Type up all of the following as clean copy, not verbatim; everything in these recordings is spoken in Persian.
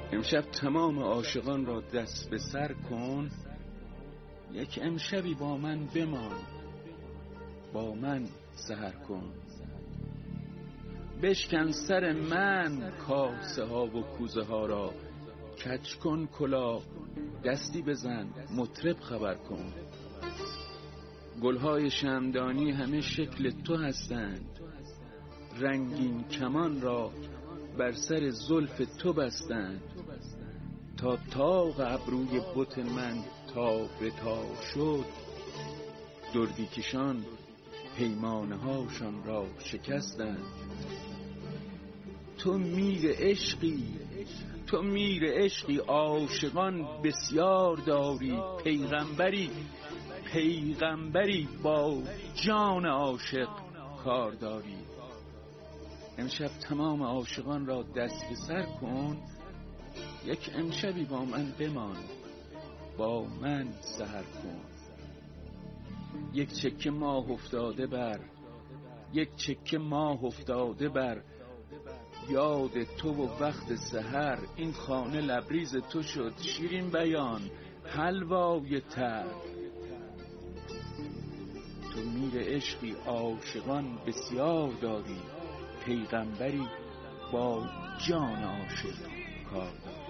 امشب تمام عاشقان را دست به سر کن، یک امشبی با من بمان، با من سحر کن. بشکن سر من کاسه ها و کوزه ها را، کج کن کلاه دستی بزن مطرب خبر کن. گلهای شمعدانی همه شکل تو هستند، رنگین کمان را بر سر زلف تو بستند. تا طاق ابروی بت من تا به تا شد، دردی کشان پیمانه هاشان را شکستند. تو میر عشقی، تو میر عشقی، عاشقان بسیار داری. پیغمبری، پیغمبری با جان عاشق کار داری. امشب تمام عاشقان را دست به سر کن، یک امشبی با من بمان، با من سحر کن. یک چکه ماه افتاده بر، یک چکه ماه افتاده بر یاد تو و وقت سحر. این خانه لبریز تو شد شیرین بیان حلوای تر. تو میر عشقی، عاشقان بسیار داری. پیغمبری با جان عاشق کار داری.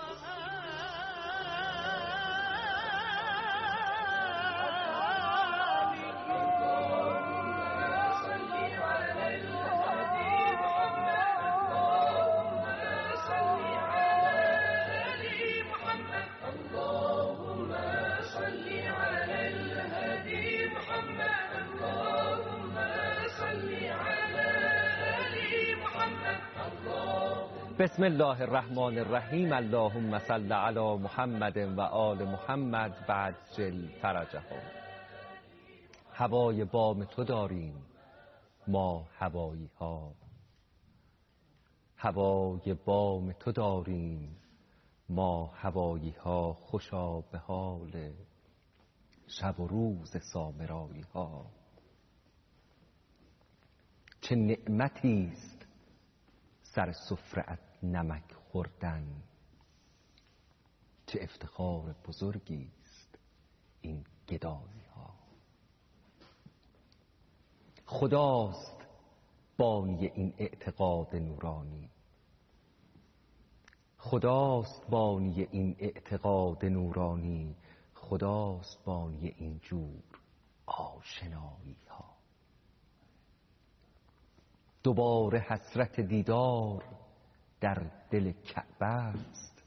بسم الله الرحمن الرحیم. اللهم صل علی محمد و آل محمد و عجل فرجهم. هوای بام تو داریم ما هوایی ها، هوای بام تو داریم ما هوایی ها. خوشا به حال شب و روز سامرایی ها. چه نعمتی است سر سفره‌ات نمک خوردن، چه افتخار بزرگی است این گدایی ها. خداست بانی این اعتقاد نورانی، خداست بانی این اعتقاد نورانی، خداست بانی این جور آشنایی ها. دوباره حسرت دیدار در دل کعبه است،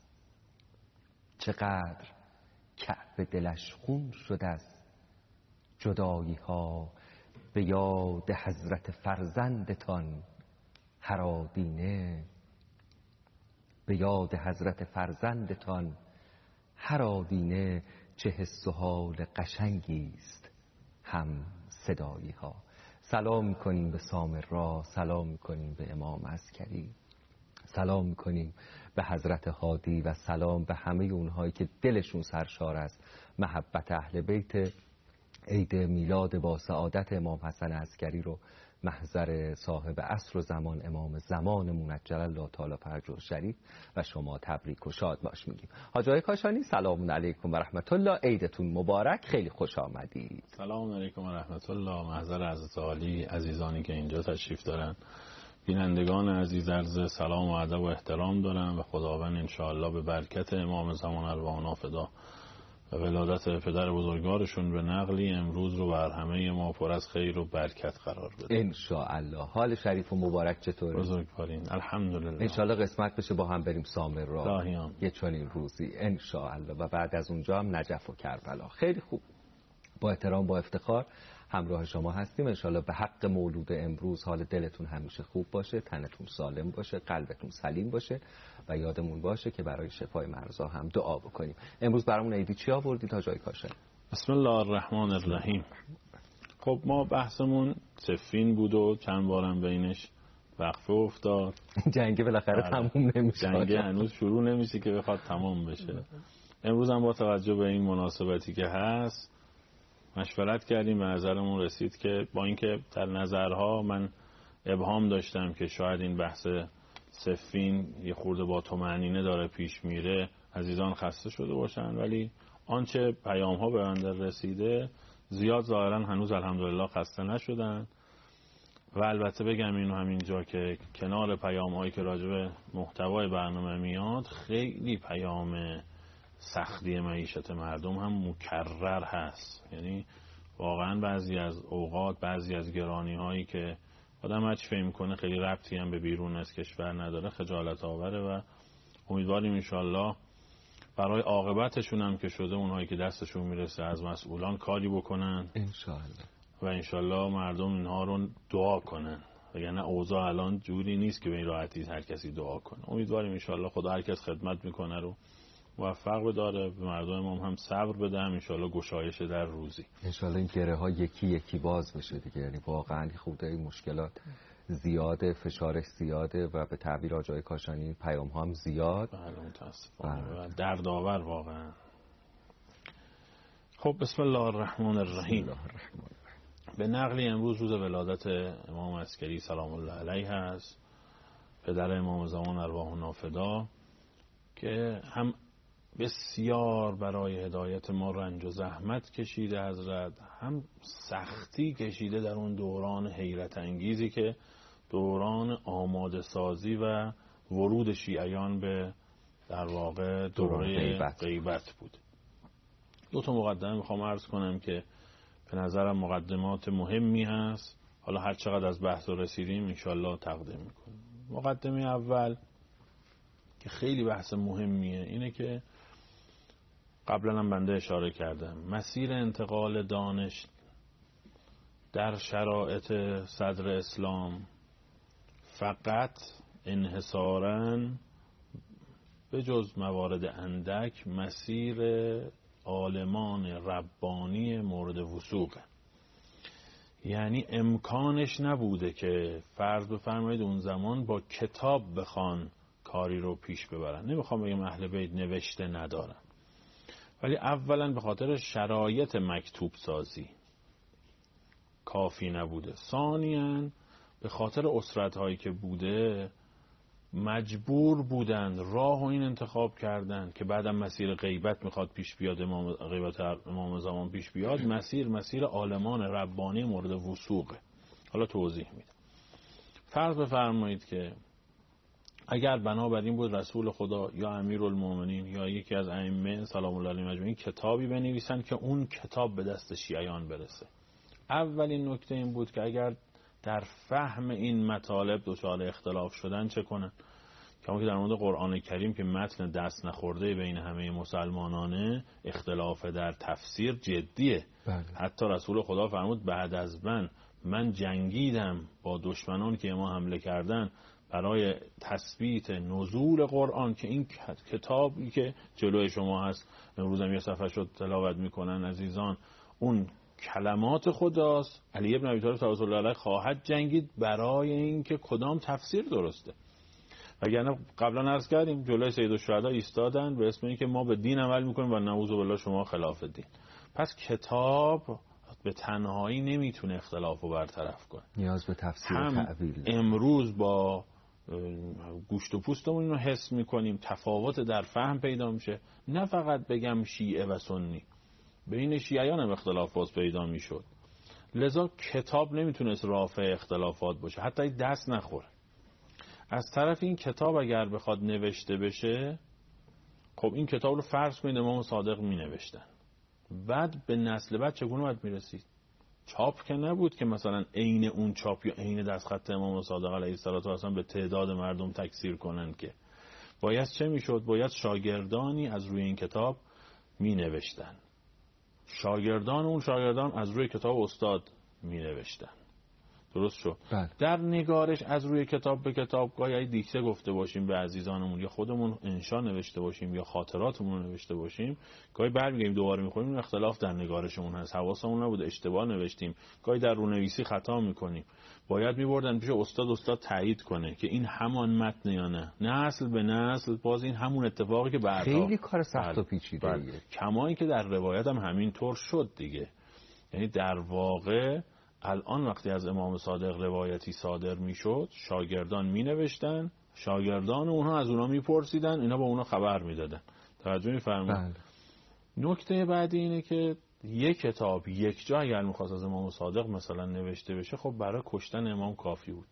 چقدر کعبه دلش خون شد از جدایی ها. به یاد حضرت فرزندتان هر آدینه، به یاد حضرت فرزندتان هر آدینه. چه حس و حال قشنگی است هم صدایی ها. سلام میکنیم به سامرا، سلام میکنیم به امام عسکری، سلام میکنیم به حضرت هادی و سلام به همه اونهایی که دلشون سرشار از محبت اهل بیت. عید میلاد با سعادت امام حسن عسکری رو محضر صاحب عصر و زمان امام زمان منجل الله تعالی فرجه شریف و شما تبریک و شاد باش میگیم. حاج آقای کاشانی سلام علیکم و رحمت الله، عیدتون مبارک، خیلی خوش آمدید. سلام علیکم و رحمت الله. محضر حضرت عالی، عزیزانی که اینجا تشریف دارن، بینندگان عزیز، عرض سلام و ادب و احترام دارم و خداوند انشاءالله به برکت امام زمان ارواحنا فدا و ولادت پدر بزرگوارشون به نقلی امروز رو بر همه ما پر از خیر و برکت قرار بده انشاءالله. حال شریف و مبارک چطوره؟ بزرگوارین الحمدلله. انشاءالله قسمت بشه با هم بریم سامرا راهیان یه چنین روزی انشاءالله، و بعد از اونجا هم نجف و کربلا. خیلی خوب، با احترام با افتخار همراه شما هستیم. انشالله به حق مولود امروز حال دلتون همیشه خوب باشه، تنتون سالم باشه، قلبتون سلیم باشه و یادمون باشه که برای شفای مرضا هم دعا بکنیم. امروز برامون عیدی چی آوردید حاج آقای کاشانی؟ بسم الله الرحمن الرحیم. خب ما بحثمون صفین بود و چند بارم بینش وقفه افتاد. جنگ بالاخره تموم نمیشه، جنگ هنوز شروع نمیشه که بخواد تمام بشه. امروز هم با توجه به این مناسبتی که هست مشورت کردیم، به نظرمون رسید که با اینکه در نظرها من ابهام داشتم که شاید این بحث صفین یه خورده با طمأنینه داره پیش میره، عزیزان خسته شده باشن، ولی آنچه پیام ها به بنده رسیده زیاد ظاهرا هنوز الحمدلله خسته نشدن. و البته بگم اینو همینجا که کنار پیام هایی که راجع به محتوای برنامه میاد، خیلی پیام سختی معیشت مردم هم مکرر هست. یعنی واقعا بعضی از اوقات بعضی از گرانی هایی که آدم هرچی فهم کنه خیلی ربطی هم به بیرون از کشور نداره خجالت آوره و امیدواریم انشالله برای عاقبتشون هم که شده اونهایی که دستشون میرسه از مسئولان کاری بکنن انشالله و انشالله مردم اینها رو دعا کنن، وگرنه اوضاع الان جوری نیست که به این راحتی هر کسی دعا کنه. امیدواریم انشالله خدا هر کس خدمت میکنه رو موفق بداره، به مردم ما هم صبر بده، هم انشالله گشایش در روزی، انشالله این گره ها یکی یکی باز بشه دیگه. یعنی واقعا خورده این مشکلات زیاده، فشارش زیاده و به تعبیر آقای کاشانی پیام ها هم زیاد. بله متاسفانه و دردآور واقعا. خب بسم الله الرحمن الرحیم. به نقلی امروز روز ولادت امام عسکری سلام الله علیه است، پدر امام زمان ارواح نافدا، که هم بسیار برای هدایت ما رنج و زحمت کشیده حضرت، هم سختی کشیده در اون دوران حیرت انگیزی که دوران آماده سازی و ورود شیعیان به در واقع دوره غیبت بود. دو تا مقدمه میخوام عرض کنم که به نظرم مقدمات مهمی هست، حالا هر چقدر از بحث رسیدیم انشالله تقدیم میکنیم. مقدمه اول که خیلی بحث مهمیه اینه که قبلا هم بنده اشاره کردم، مسیر انتقال دانش در شرایط صدر اسلام فقط انحصاراً به جز موارد اندک مسیر عالمان ربانی مورد وثوقه. یعنی امکانش نبوده که فرض بفرمایید اون زمان با کتاب بخوان کاری رو پیش ببرن. نمیخوام بگم اهل بیت نوشته ندارن، ولی اولا به خاطر شرایط مکتوب سازی کافی نبوده، ثانیاً به خاطر اسرت هایی که بوده مجبور بودند راه و این انتخاب کردند که بعدم مسیر غیبت میخواد پیش بیاد، غیبت امام زمان پیش بیاد، مسیر عالمان ربانی مورد وثوقه. حالا توضیح میدم. فرض بفرمایید که اگر بنابراین بود رسول خدا یا امیرالمومنین یا یکی از ائمه سلام الله علیهم اجمعین کتابی بنویسن که اون کتاب به دست شیعیان برسه، اولین نکته این بود که اگر در فهم این مطالب دچار اختلاف شدن چه کنن؟ کما که در مورد قرآن کریم که متن دست نخورده بین همه مسلمانانه، اختلاف در تفسیر جدیه. حتی رسول خدا فرمود بعد از من جنگیدم با دشمنان که ما حمله کردن برای تثبیت نزول قرآن، که این کتابی که جلوی شما هست امروز هم یه صفحه شد تلاوت میکنن عزیزان، اون کلمات خداست. علی ابن ابی طالب صلی الله علیه خواهد جنگید برای اینکه کدام تفسیر درسته. وگرنه قبلا عرض کردیم جلوی سید الشهدا ایستادن به اسم اینکه ما به دین عمل میکنیم و نعوذ بالله شما خلاف دین. پس کتاب به تنهایی نمیتونه اختلافو برطرف کنه، نیاز به تفسیر و تعویل. امروز با گوشت و پوستمون اینو حس میکنیم، تفاوت در فهم پیدا میشه. نه فقط بگم شیعه و سنی، بین شیعیان هم اختلافات پیدا میشد، لذا کتاب نمیتونست رافع اختلافات باشه حتی دست نخوره. از طرف این کتاب اگر بخواد نوشته بشه، خب این کتاب رو فرض کنید امام صادق می نوشتن، بعد به نسل بعد چگونه باید می رسید؟ چاپ که نبود که مثلا عین اون چاپ یا عین دستخط امام صادق علیه السلام به تعداد مردم تکثیر کنن، که باید چه می شد؟ باید شاگردانی از روی این کتاب می نوشتن، شاگردان از روی کتاب استاد می نوشتن. درست شد؟ در نگارش از روی کتاب به کتاب گاهی دیکته گفته باشیم به عزیزانمون، یا خودمون انشا نوشته باشیم یا خاطراتمون رو نوشته باشیم، گاهی برمیگردیم دوباره میخونیم اختلاف در نگارشمون هست، حواسمون نبود، اشتباه نوشتیم، گاهی در رونویسی خطا میکنیم، باید میبردن پیش استاد تایید کنه که این همان متن یا نه. نسل به نسل باز این همون اتفاقی که بعدها خیلی کار سخت و پیچیده‌ایه. کما این که در روایت هم همین طور شد دیگه. یعنی در واقع الان وقتی از امام صادق روایتی صادر میشد، شاگردان مینوشتن، شاگردان اونها از اونها میپرسیدن، اینا با اونها خبر میدادن. توجه میفرمایید؟ نکته بعدی اینه که یک کتاب یک جا اگر میخواست از امام صادق مثلا نوشته بشه، خب برای کشتن امام کافی بود.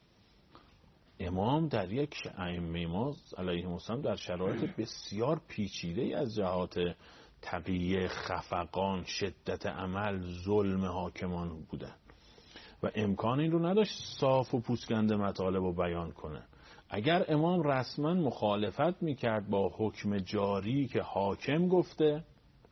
امام در یک ائمه ما علیهم السلام در شرایط بسیار پیچیده از جهات تقیه، خفقان، شدت عمل، ظلم حاکمان بودن و امکان این رو نداشت صاف و پوسکنده مطالب رو بیان کنه. اگر امام رسما مخالفت میکرد با حکم جاری که حاکم گفته،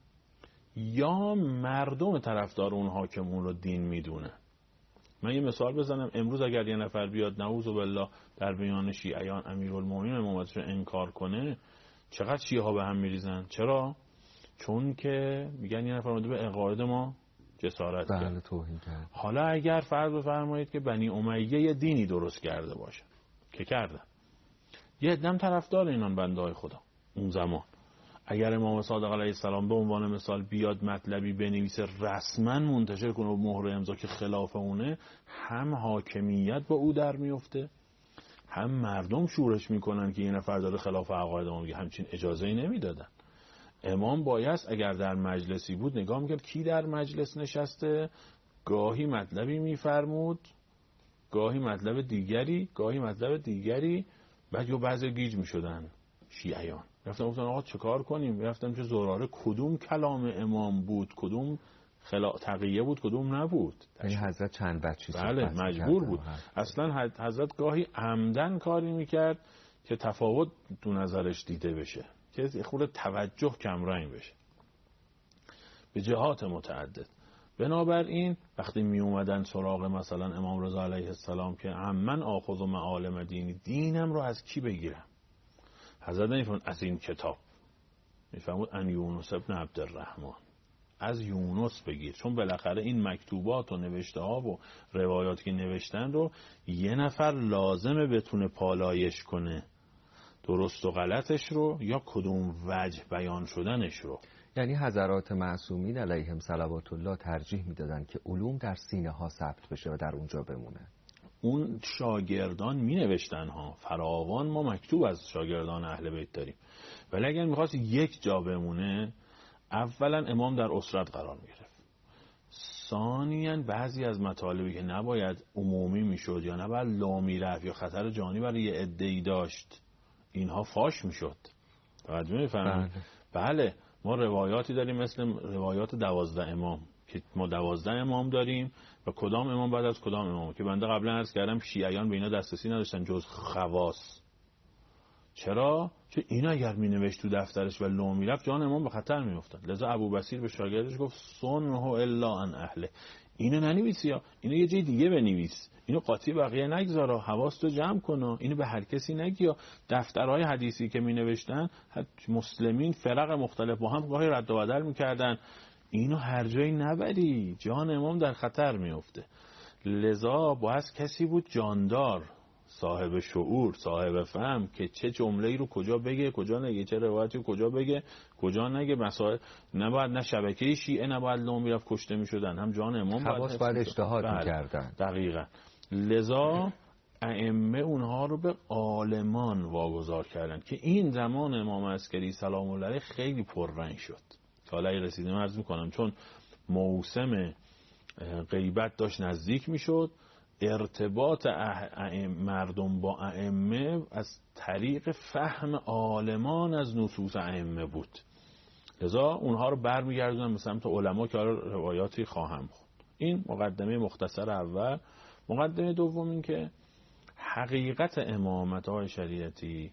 یا مردم طرفدار اون حاکم اون رو دین میدونه. من یه مثال بزنم. امروز اگر یه نفر بیاد نعوذ بالله در میان شیعیان امیرالمومنین امامت رو انکار کنه، چقدر شیعه ها به هم میریزن؟ چرا؟ چون که میگن یه نفر اومده به عقاید ما جسارت کرد. حالا اگر فرض بفرمایید که بنی امیه یه دینی درست کرده باشه که کردن، یه عدم طرفدار اینان بنده های خدا اون زمان، اگر امام صادق علیه السلام به عنوان مثال بیاد مطلبی بنویسه رسما منتشر کنه و مهر امضا که خلاف اونه، هم حاکمیت با او در میفته، هم مردم شورش میکنن که این نفر داره خلاف عقاید ما میگه. همچین اجازه‌ای نمیدادن. امام باید اگر در مجلسی بود نگاه میکرد کی در مجلس نشسته، گاهی مطلبی میفرمود، گاهی مطلب دیگری، بعد یا بعضی گیج میشدن شیعیان، رفتن گفتن آقا چه کار کنیم؟ رفتن چه زراره کدوم کلام امام بود، کدوم تقیه بود، کدوم نبود. یعنی حضرت چند بچی بله مجبور بود. اصلا حضرت گاهی عمدن کاری میکرد که تفاوت تو نظرش دیده بشه، که خود توجه کمرنگ بشه به جهات متعدد. بنابراین وقتی می اومدن سراغ مثلا امام رضا علیه السلام که من آخذ معالم دینی، دینم رو از کی بگیرم؟ حضرت نمیفهمون از این کتاب، میفهمون ان یونس ابن عبدالرحمن، از یونس بگیر، چون بالاخره این مکتوبات و نوشته ها و روایاتی که نوشتن رو یه نفر لازمه بتونه پالایش کنه، درست و غلطش رو یا کدوم وجه بیان شدنش رو. یعنی حضرات معصومین علیهم صلوات الله ترجیح میدادن که علوم در سینه ها ثبت بشه و در اونجا بمونه. اون شاگردان می نوشتن ها، فراوان ما مکتوب از شاگردان اهل بیت داریم، ولی اگر میخواست یک جا بمونه، اولا امام در اسرت قرار میگرفت، ثانیاً بعضی از مطالبی که نباید عمومی میشد یا نباید لامی رفت یا خطر جانی برای یه عده‌ای داشت، اینها فاش میشد. توجه می‌فرمایید؟ بله ما روایاتی داریم مثل روایات 12 امام که ما 12 امام داریم و کدام امام بعد از کدام امام، که بنده قبلا عرض کردم شیعیان به اینا دسترسی نداشتن جز خواص. چرا؟ چون اینا اگر می نوشت تو دفترش و لو می رفت جان امام به خطر می افتاد. لذا ابو بصیر به شاگردش گفت صنه الا ان اهله، اینو ننویسی، اینو یه جای دیگه بنویس، اینو قاطی بقیه نگذارا، حواستو جمع کن، اینو به هر کسی نگی. دفترهای حدیثی که می نوشتن مسلمین فرق مختلف با هم گاهی رد و بدل می کردن، اینو هر جایی نبری، جان امام در خطر می افته. لذا باید کسی بود جاندار، صاحب شعور، صاحب فهم که چه جمله‌ای رو کجا بگه، کجا نگه، چه روایتی رو کجا بگه، کجا نگه. مسائل نباید، نه شبکه شیعه نباید لو میرفت کشته میشدن، هم جان امام باید اجتهاد میکردن. دقیقاً. لذا ائمه اونها رو به عالمان واگذار کردن که این زمان امام عسکری سلام الله علیه خیلی پررنگ شد. حالا رسیدم عرض میکنم چون موسم غیبت داشت نزدیک میشد، ارتباط مردم با ائمه از طریق فهم عالمان از نصوص ائمه بود. لذا اونها رو برمیگردونن به سمت علما که روایاتی خواهم خوند. این مقدمه مختصر اول. مقدمه دوم این که حقیقت امامت های شریعتی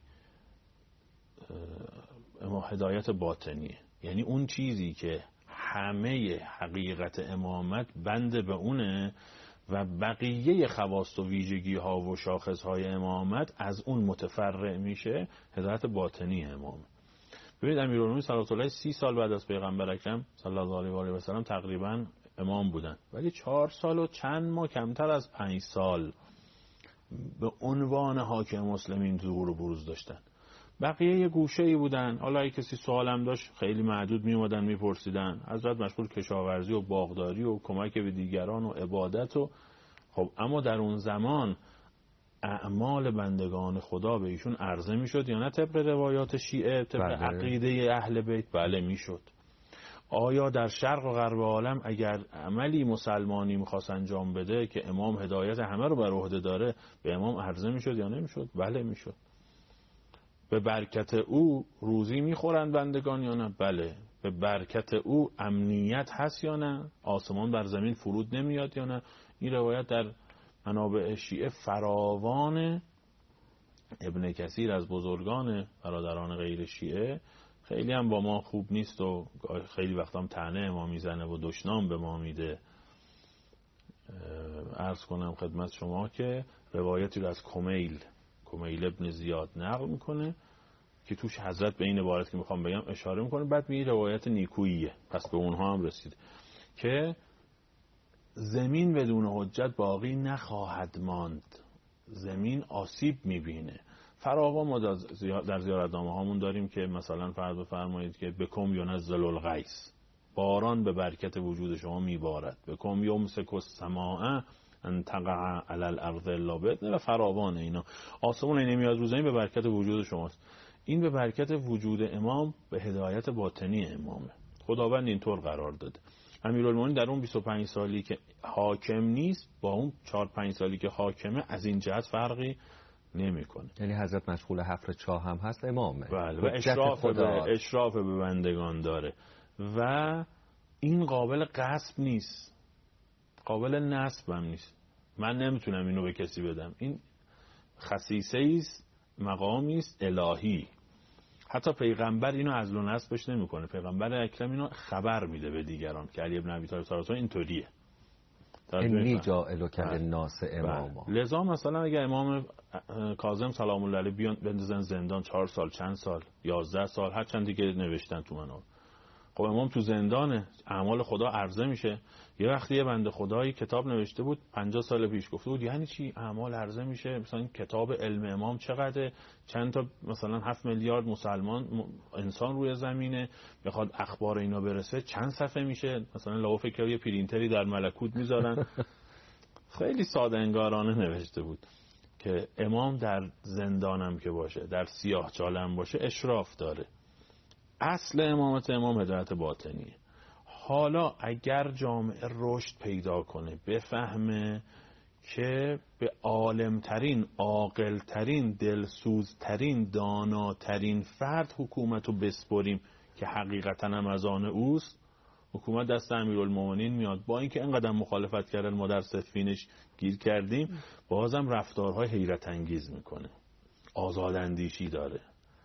هدایت باطنیه، یعنی اون چیزی که همه حقیقت امامت بند به اونه و بقیه خواص و ویژگی ها و شاخص های امامت از اون متفرع میشه، هدایت باطنی امام. ببینید امیرالمومنین صلوات الله 30 سال بعد از پیغمبر اکرم صلی الله علیه و آله و سلم تقریبا امام بودن، ولی 4 سال و چند ماه کمتر از 5 سال به عنوان حاکم مسلمین ظهور و بروز داشتن. بقیه یه گوشه‌ای بودن. حالا اگه کسی سوالم داشت خیلی معدود می اومدن میپرسیدن. حضرت مشغول کشاورزی و باغداری و کمک به دیگران و عبادت و خب اما در اون زمان اعمال بندگان خدا به ایشون عرضه میشد یا نه طبق روایات شیعه، طبق عقیده اهل بیت؟ بله میشد. آیا در شرق و غرب عالم اگر عملی مسلمانی میخواست انجام بده که امام هدایت همه رو بر عهده داره به امام عرضه میشد یا نمیشد؟ بله میشد. به برکت او روزی میخورند بندگان یا نه؟ بله. به برکت او امنیت هست یا نه؟ آسمان بر زمین فرود نمیاد یا نه؟ این روایت در منابع شیعه فراوان. ابن کثیر از بزرگان برادران غیر شیعه خیلی هم با ما خوب نیست و خیلی وقتا هم طعنه ما میزنه و دشنام به ما میده. عرض کنم خدمت شما که روایتی رو از کمیل ابن زیاد نقل میکنه که توش حضرت به این عبارت که میخوام بگم اشاره میکنه، بعد میگه روایت نیکوییه، پس به اونها هم رسید که زمین بدون حجت باقی نخواهد ماند، زمین آسیب میبینه. فراوان ما در زیارتنامه هامون داریم که مثلا فرض بفرمایید که بکم ینزل الغیث، باران به برکت وجود شما میبارد. بکم یمسک السماء ان تقع علی الارض الا باذنه و فراوان اینا. آسمون نمیاد رو زمین به برکت وجود شماست. این به برکت وجود امام به هدایت باطنی امامه. خداوند اینطور قرار داده. امیرالمومنین در اون 25 سالی که حاکم نیست با اون 4-5 سالی که حاکمه از این جهت فرقی نمیکنه. یعنی حضرت مشغول حفر چاه هم هست، امامه. بله. و اشراف به بندگان داره و این قابل غصب نیست، قابل نصب هم نیست. من نمیتونم اینو به کسی بدم. این خصیصه ایست، مقامی است الهی. حتی پیغمبر اینو عزل و نصبش نمیکنه. پیغمبر اکرم اینو خبر میده به دیگران که علی ابن ابی طالب صلی الله علیه و اینطوریه. انی جاعلک للناس اماما. لذا مثلا اگه امام کاظم سلام الله علیه بیان بندازن زندان 4 سال، چند سال، 11 سال، هر چند دیگه نوشتن تو منو، خب امام تو زندانه، اعمال خدا عرضه میشه. یه وقتی یه بنده خدایی کتاب نوشته بود 50 سال پیش، گفته بود یعنی چی اعمال عرضه میشه؟ مثلا این کتاب علم امام چقدره؟ چند تا مثلا 7 میلیارد مسلمان انسان روی زمینه، بخواد اخبار اینا برسه چند صفحه میشه؟ مثلا لو فکر یه پرینتری در ملکوت میذارن. خیلی ساده انگارانه نوشته بود که امام در زندانم که باشه، در سیاه چالم باشه، اشراف داره. اصل امامت امام هدایت باطنیه. حالا اگر جامعه رشد پیدا کنه، بفهمه که به عالمترین، عاقلترین، دلسوزترین، داناترین فرد حکومت رو بسپریم که حقیقتا هم از آن اوست، حکومت دست امیرالمومنین میاد. با اینکه اینقدر مخالفت کردن ما در صفینش گیر کردیم، بازم رفتارهای حیرت انگیز میکنه. آزاداندیشی داره،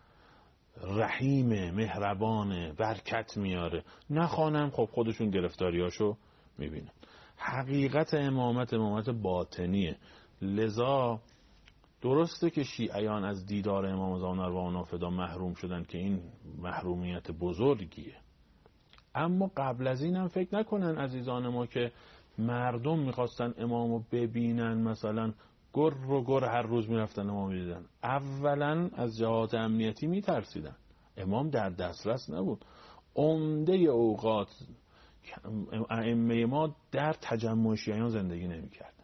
رحیمه، مهربانه، برکت میاره. نخوانم خب خودشون گرفتاریاشو میبینن. حقیقت امامت باطنیه. لذا درسته که شیعیان از دیدار امام زمان ارواح فدا محروم شدن که این محرومیت بزرگیه، اما قبل از این هم فکر نکنن عزیزان ما که مردم میخواستن امامو ببینن مثلا گر هر روز میرفتن امام میدیدن. اولا از جهات امنیتی میترسیدن، امام در دسترس نبود. عمده اوقات ائمه ما در تجمع شیعیان زندگی نمیکردن.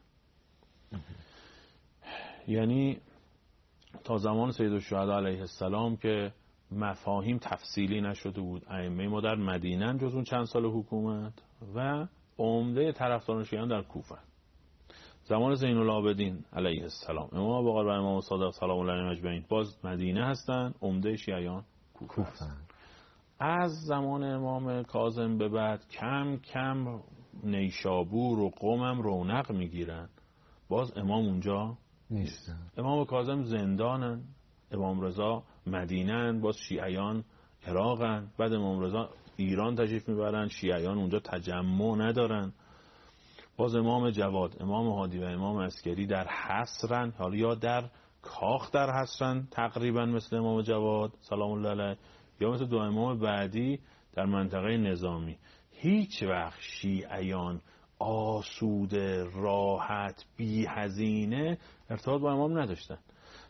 یعنی تا زمان سید الشهدا علیه السلام که مفاهیم تفصیلی نشده بود، ائمه ما در مدینه جز اون چند سال حکومت و عمده طرفداران شیعیان در کوفه. زمان زین العابدین علیه السلام، امام باقر و امام صادق سلام الله علیهم اجمعین باز مدینه هستن، عمده شیعیان کوفه هستن. از زمان امام کاظم به بعد کم کم نیشابور و قم هم رونق میگیرن، باز امام اونجا نیستن. امام کاظم زندانن، امام رضا مدینه‌ن، باز شیعیان عراقن. بعد امام رضا ایران تشریف میبرن، شیعیان اونجا تجمع ندارن. باز امام جواد، امام هادی و امام عسکری در حصرن، حالا یا در کاخ در حصرن تقریبا مثل امام جواد سلام الله علیه، یا مثل دو امام بعدی در منطقه نظامی. هیچ وقت شیعیان آسوده، راحت، بی هزینه ارتباط با امام نداشتن.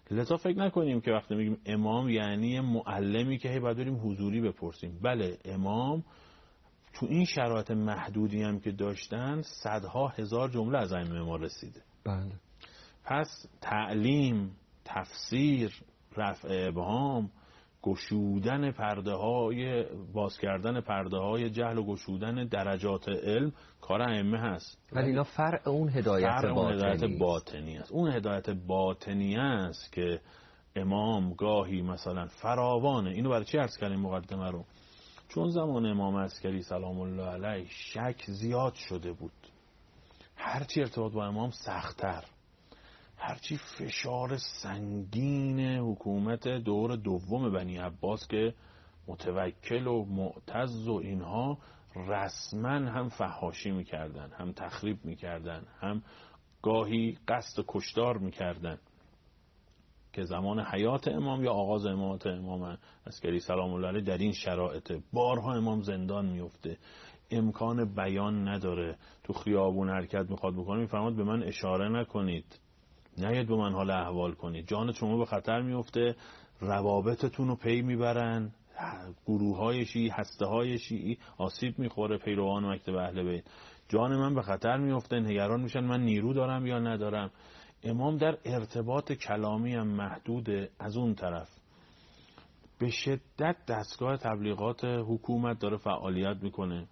لذا فکر نکنیم که وقتی میگیم امام یعنی معلمی که هی باید بریم حضوری بپرسیم. بله، امام تو این شرایط محدودی هم که داشتن صدها هزار جمله از ائمه ما رسیده. بله. پس تعلیم، تفسیر، رفع ابهام، گشودن پرده های، باز کردن پرده های جهل و گشودن درجات علم کار ائمه هست. ولی اینا فرع اون هدایت باطنی است. اون هدایت باطنی است که امام گاهی مثلا فراوانه. اینو برای چی عرض کردیم مقدمه رو؟ چون زمان امام عسکری سلام الله علیه شک زیاد شده بود. هرچی ارتباط با امام سخت‌تر، هرچی فشار سنگین حکومت دور دوم بنی عباس که متوکل و معتز و اینها رسما هم فحاشی میکردن، هم تخریب میکردن، هم گاهی قصد کشتار میکردن، که زمان حیات امام یا آغاز امامت امام عسکری سلام الله علیه در این شرایط بارها امام زندان میفته، امکان بیان نداره، تو خیابون حرکت میخواد بکنه میفرماد به من اشاره نکنید، نیاید به من حال احوال کنید، جان شما به خطر میفته، روابطتون رو پی میبرن، گروه‌های شیعی، هسته‌های شیعی آسیب میخوره، پیروان مکتب اهل بیت، جان من به خطر میفته، نگران میشن من نیرو دارم یا ندارم. امام در ارتباط کلامی هم محدوده. از اون طرف به شدت دستگاه تبلیغات حکومت داره فعالیت میکنه.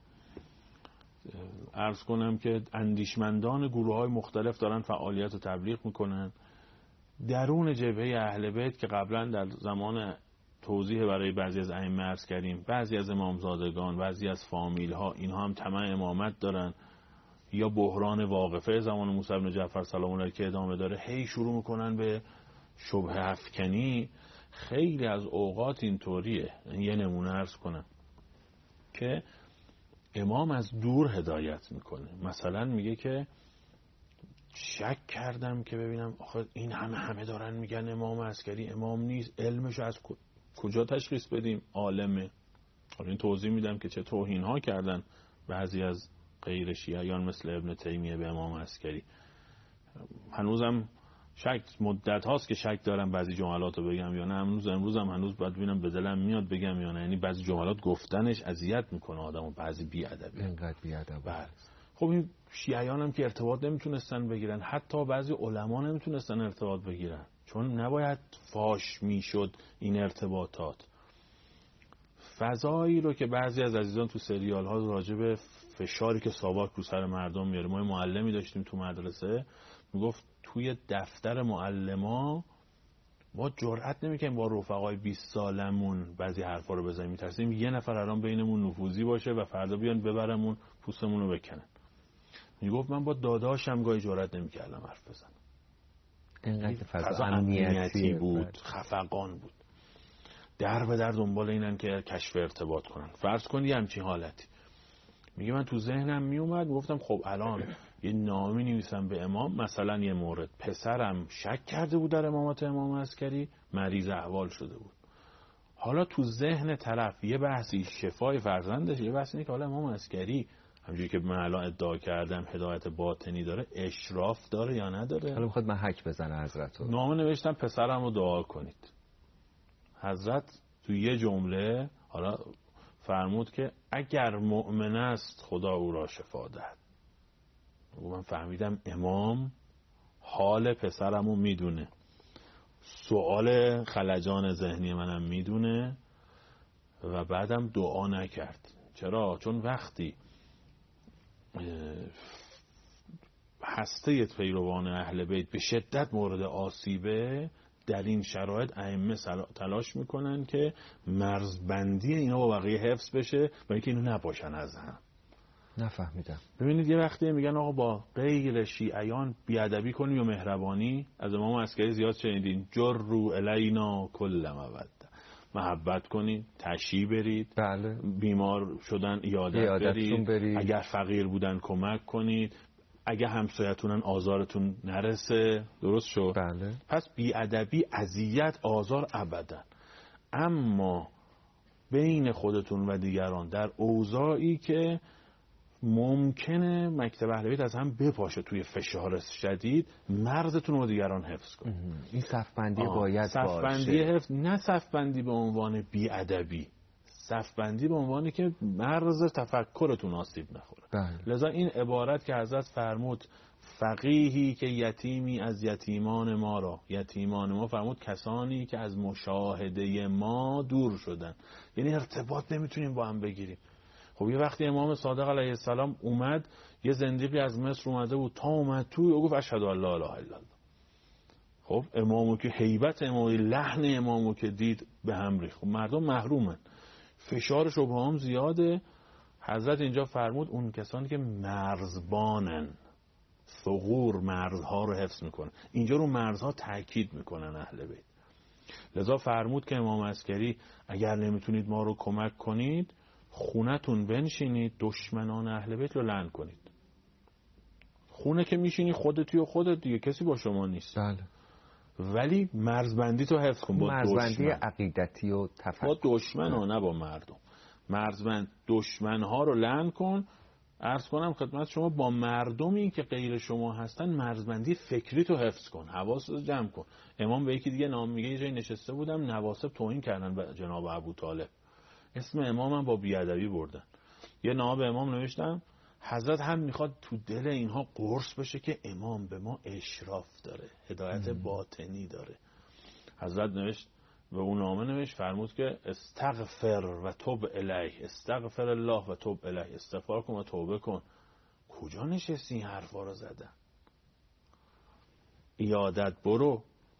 عرض کنم که اندیشمندان گروه‌های مختلف دارن فعالیت و تبلیغ میکنن. درون جبهه اهل بیت که قبلا در زمان توضیح برای بعضی از ائمه عرض کردیم، بعضی از امامزادگان، بعضی از فامیل ها، اینها هم طمع امامت دارن، یا بحران واقفه زمان موسی بن جعفر سلام الله علیه که ادامه داره، هی شروع میکنن به شبهه افکنی. خیلی از اوقات اینطوریه. یه نمونه عرض کنم که امام از دور هدایت میکنه. مثلا میگه که شک کردم که ببینم آخه این همه دارن میگن امام عسکری امام نیست، علمش از کجا تشخیص بدیم؟ عالمه. حالا این توضیح میدم که چه توهین ها کردن بعضی از غیر شیعیان مثل ابن تیمیه به امام عسکری. هنوزم شک مدت هاست که شک دارم بعضی جملات رو بگم یا نه. امروز هم هنوز باید ببینم به دلم میاد بگم یا نه. یعنی بعضی جملات گفتنش اذیت میکنه آدمو، بعضی بی‌ادبی. اینقدر بی‌ادب. بله. خب این شیعیان هم که ارتباط نمیتونستن بگیرن، حتی بعضی علما نمیتونستن ارتباط بگیرن، چون نباید فاش میشد این ارتباطات. فضایی رو که بعضی از عزیزان تو سریال ها راجع به فشاری که ساواک رو سر مردم میاره، ما معلمی داشتیم تو مدرسه میگفت توی دفتر معلما ما جرئت نمیکنیم با رفقای 20 سالمون بعضی حرفا رو بزنیم، میترسیم یه نفر الان بینمون نفوذی باشه و فردا بیان ببرمون پوستمون رو بکنن. میگفت من با داداشم گاهی جرئت نمیکردم حرف بزنم. اینقدر فضا امنیتی بود، خفقان بود، در به در دنبال اینن که کشف ارتباط کنن. فرض کن یه همچین حالتی. میگه من تو ذهنم میومد گفتم خب الان یه نامی نویسم به امام، مثلا یه مورد پسرم شک کرده بود در امامت امام عسکری، مریض احوال شده بود، حالا تو ذهن طرف یه بحثی شفای فرزندش، یه بحثی اینه که حالا امام عسکری همونجوری که من الان ادعا کردم هدایت باطنی داره، اشراف داره یا نداره. حالا میخواد محک بزنه حضرت رو. نامه نوشتم پسرم رو دعا کنید. حضرت تو یه جمله حالا فرمود که اگر مؤمن است خدا او را شفا دهد. من فهمیدم امام حال پسرمو میدونه، سوال خلجان ذهنی منم میدونه و بعدم دعا نکرد. چرا؟ چون وقتی هسته پیروان اهل بیت به شدت مورد آسیبه، در این شرایط ائمه تلاش میکنن که مرزبندی اینا با بقیه حفظ بشه برای اینکه اینو نباشن از هم. نفهمیدم. ببینید یه وقتی میگن آقا با غیر شیعیان بیادبی کنی و مهربانی. از امام عسکری زیاد شنیدین جروا الینا کل مودة، محبت کنید، تشییع برید، بله. بیمار شدن ایادت برید، اگر فقیر بودن کمک کنید، اگه همسایتونن آزارتون نرسه. درست شد؟ بله. پس بیادبی، اذیت، آزار ابدا. اما بین خودتون و دیگران در اوضاعی که ممکنه مکتب اهل بیت از هم بپاشه توی فشار شدید، مرزتون رو دیگران حفظ کنید. این صفبندی باید صفبندی حفظ، نه صفبندی به عنوان بی‌ادبی، صفبندی به عنوانی که مرز تفکرتون آسیب نخوره. لذا این عبارت که حضرت فرمود فقیهی که یتیمی از یتیمان ما را، یتیمان ما فرمود کسانی که از مشاهده ما دور شدن، یعنی ارتباط نمیتونیم با هم بگیریم. خب یه وقتی امام صادق علیه السلام اومد، یه زندیقی از مصر اومده بود، تا اومد توی او گفت اشهد ان لا اله الا الله. خب امامو که هیبت امامو، لحن امامو که دید به هم ریخت. خب مردم محرومن، فشار شبهه هم زیاده. حضرت اینجا فرمود اون کسانی که مرزبانن، ثغور مرزها رو حفظ میکنن، اینجا رو مرزها تاکید میکنن اهل بیت. لذا فرمود که امام عسکری اگر نمیتونید ما رو کمک کنید، خونتون بنشینید، دشمنان اهل بیت رو لعن کنید. خونه که میشینی خودتی و خودت دیگه، کسی با شما نیست. بله. ولی مرزبندی تو حفظ کن با مرزبندی عقیدتی و تفکر، با دشمن و نه با مردم. مرزبند دشمنها رو لعن کن. عرض کنم خدمت شما با مردمی که غیر شما هستن مرزبندی فکری تو حفظ کن، حواست رو جمع کن. امام به یکی دیگه نام میگه، یه جایی نشسته بودم نواسب توهین کردن به جناب ابوطالب، اسم امامم با بیادبی بردن. یه نامه به امام نوشتم، حضرت هم میخواد تو دل اینها قرص بشه که امام به ما اشراف داره، هدایت باطنی داره. حضرت نوشت و اون نامه نوشت، فرمود که استغفر و توب الیه، استغفر الله و توب الیه، استغفار کن و توبه کن. کجا نشستی این حرفا رو زدن؟ عیادت برو،